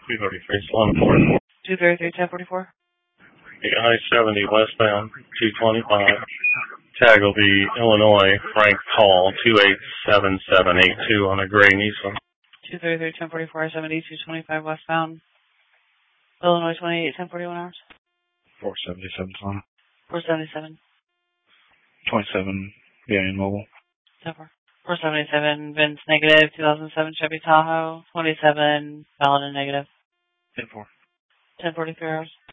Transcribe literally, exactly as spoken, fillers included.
two thirty-three, one four. two thirty-three, ten forty-four. I seventy westbound, two twenty-five. Tag will be Illinois, Frank Hall, two eight seven seven eight two on a gray Nissan. two thirty-three, ten forty-four, I seventy, two twenty-five westbound. Illinois, twenty-eight, ten forty-one hours. four seventy-seven, Sonic. four seventy-seven. twenty-seven, Union Mobile. four seventy-seven, Vince negative, two thousand seven Chevy Tahoe, twenty-seven, valid and negative. ten four. ten forty-three hours.